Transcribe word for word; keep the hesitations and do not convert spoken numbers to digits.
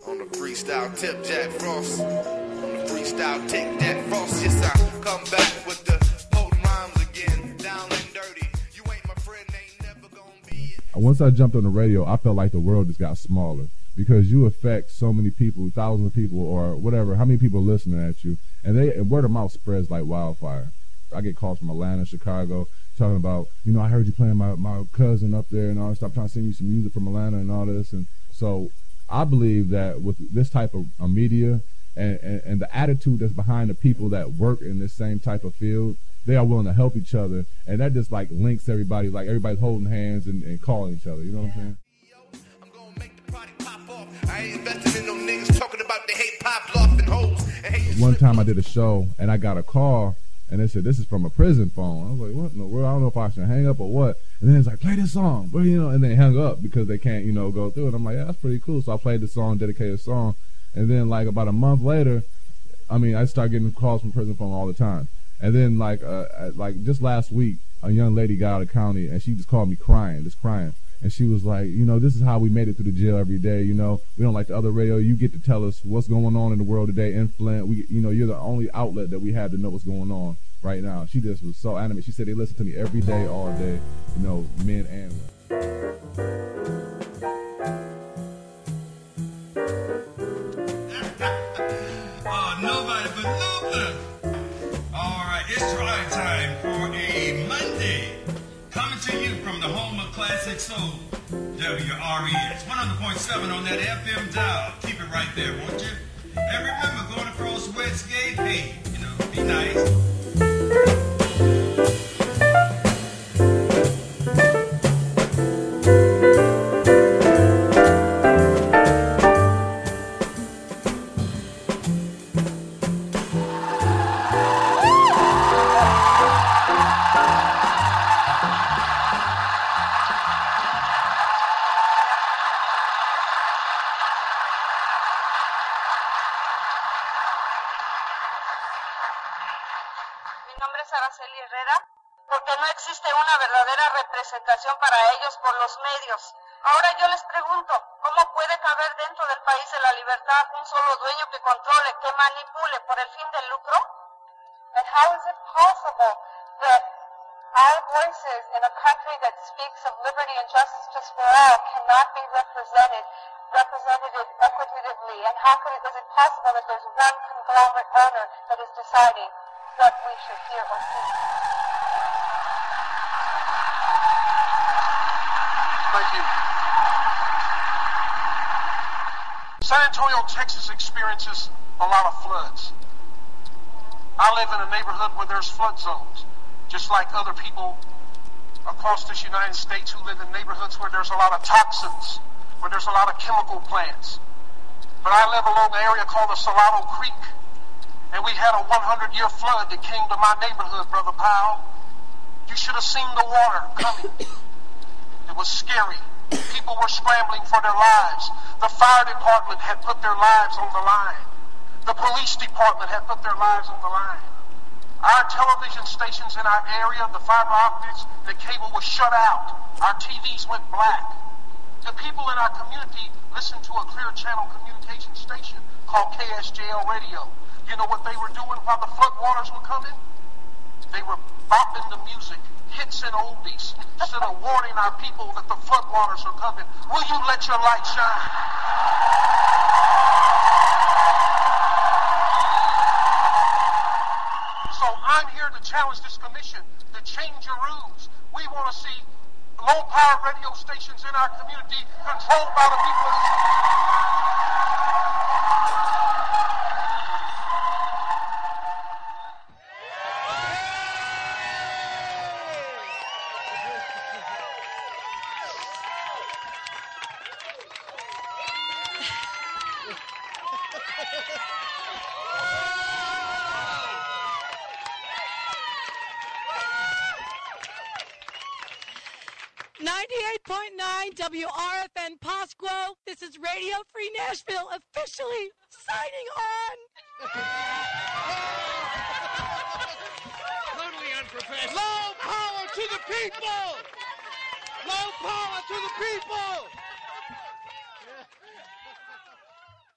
On the freestyle tip, Jack Frost. On the freestyle tip, Jack Frost. Yes, I come back with the potent rhymes again. Down and dirty. You ain't my friend, ain't never gonna be it. Once I jumped on the radio, I felt like the world just got smaller because you affect so many people, thousands of people, or whatever. How many people are listening at you? And they and word of mouth spreads like wildfire. I get calls from Atlanta, Chicago, talking about, you know, I heard you playing my, my cousin up there and all that stuff. I'm trying to send you some music from Atlanta and all this. And so I believe that with this type of uh, media and, and, and the attitude that's behind the people that work in this same type of field, they are willing to help each other. And that just like links everybody, like everybody's holding hands and, and calling each other. You know what I'm saying? I'm gonna make the party pop off. I ain't investing in no niggas talking about they hate pop loft and hoes. And hate One time I did a show and I got a call and they said, this is from a prison phone. I was like, what in the world? I don't know if I should hang up or what. And then it's like, play this song. Well, you know, and they hung up because they can't, you know, go through it. I'm like, yeah, that's pretty cool. So I played the song, dedicated song. And then like about a month later, I mean, I started getting calls from prison phone all the time. And then like, uh, like just last week, a young lady got out of county and she just called me crying, just crying. And she was like, you know, this is how we made it through the jail every day. You know, we don't like the other radio. You get to tell us what's going on in the world today in Flint. We, you know, you're the only outlet that we have to know what's going on right now. She just was so animated. She said they listen to me every day, all day, you know, men and women. Oh, nobody but Luther. All right, it's try time for a Monday. Coming to you from the home of classic soul, W R E S one hundred point seven on that F M dial. Keep it right there, won't you? And remember, going across Westgate, hey, you know, be nice. Representación para ellos por los medios. Ahora yo les pregunto, ¿cómo puede caber dentro del país de la libertad un solo dueño que controle, que manipule por el fin del lucro? And how is it possible that our voices in a country that speaks of liberty and justice for all cannot be represented, represented equitatively? And how could it, is it possible that there's one conglomerate owner that is deciding what we should hear or see? Thank you. San Antonio, Texas experiences a lot of floods. I live in a neighborhood where there's flood zones, just like other people across this United States who live in neighborhoods where there's a lot of toxins, where there's a lot of chemical plants. But I live along an area called the Salado Creek, and we had a hundred-year flood that came to my neighborhood, Brother Powell. You should have seen the water coming. It was scary. People were scrambling for their lives. The fire department had put their lives on the line. The police department had put their lives on the line. Our television stations in our area, the fiber optics, the cable was shut out. Our T Vs went black. The people in our community listened to a clear channel communication station called K S J L Radio. You know what they were doing while the floodwaters were coming? They were bopping the music, hits and oldies, instead of warning our people that the floodwaters are coming. Will you let your light shine? So I'm here to challenge this commission to change your rules. We want to see low-power radio stations in our community controlled by the people of this community. ninety-eight point nine W R F N Pasquo. This is Radio Free Nashville officially signing on. Totally unprofessional. Low power to the people. Low power to the people.